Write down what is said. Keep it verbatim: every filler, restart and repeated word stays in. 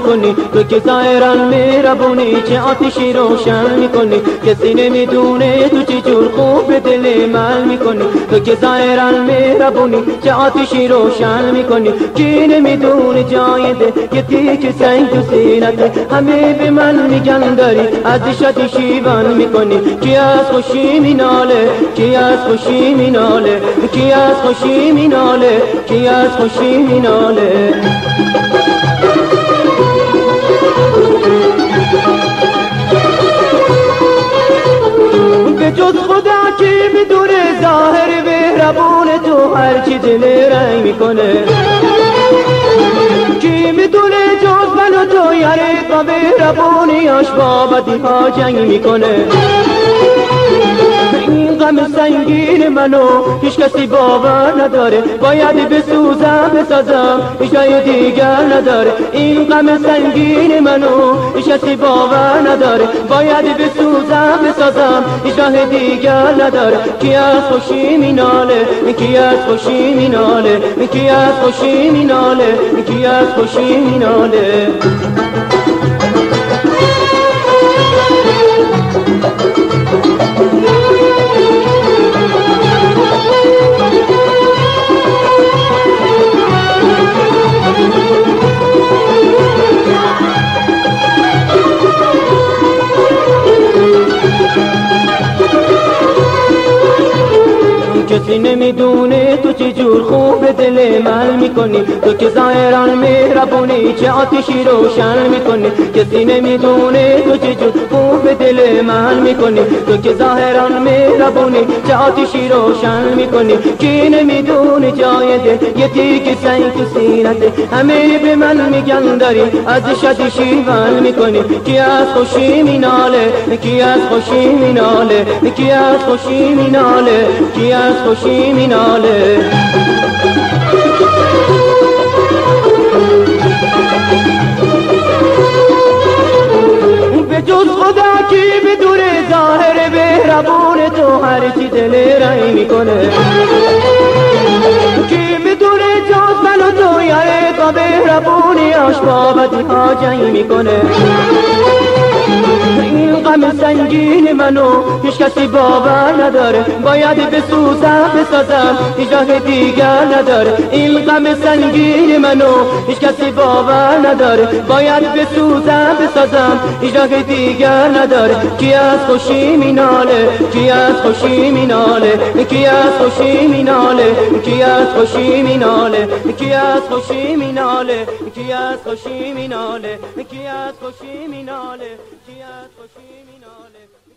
میکنی، تو که ظاهرا مهربونی چه آتشی روشن میکنی، کسی نمیدونه تو چه جور خوب به دل من میکنی، تو که ظاهرا مهربونی چه آتشی روشن میکنی، کی نمیدونه جای ده یه تیک سنگ تو سینته، همه به من میگن داری از شادی شیون میکنی، کی از خوشی میناله، کی از خوشی میناله، کی از خوشی میناله، کی از خوشی میناله. به جز خدا کی میدونه ظاهر مهربون تو هر چی دل رنگ میکنه، کی میدونه جز من و تو یاره با مهربونیاش با بدی ها جنگ میکنه. این غم سنگین منو هیچ کسی باور نداره، باید بسوزم بسازم هیچ جای دیگر نداره، این غم سنگین منو هیچ کسی باور نداره، باید بسوزم بسازم هیچ جای دیگر نداره، کی از خوشی میناله، کی از خوشی میناله، کی از خوشی میناله، کی از خوشی میناله. کسی نمیدونه تو چه جور خوب دل من میکنی، تو که ظاهرا مهربونی چه آتشی روشن میکنی، کسی نمیدونه تو چه جور خوب دل من میکنی، تو که ظاهرا مهربونی چه آتشی روشن میکنی، کی نمیدونه جای دل یه تیک سنگ تو سینته، همه به من میگن داری از شادی شیون میکنی، کی از خوشی میناله، کی از خوشی میناله، کی از خوشی میناله، کی از خوشی میناله. به جز خدا کی بدونه ظاهر مهربون تو هر چی دل رنگ میکنه، کی بدونه جز من و تو یاره با مهربونیاش با بدی ها جنگ میکنه. این غم سنگین منو هیچ کسی باور نداره، باید بسوزم بسازم هیچ راه دیگر نداره، این غم سنگین منو هیچ کسی باور نداره، باید بسوزم بسازم هیچ راه دیگر نداره، کی از خوشی میناله، کی از خوشی میناله، کی از خوشی میناله، کی از خوشی میناله، کی از خوشی میناله، کی از خوشی میناله، کی از خوشی میناله، کی از خوشی میناله.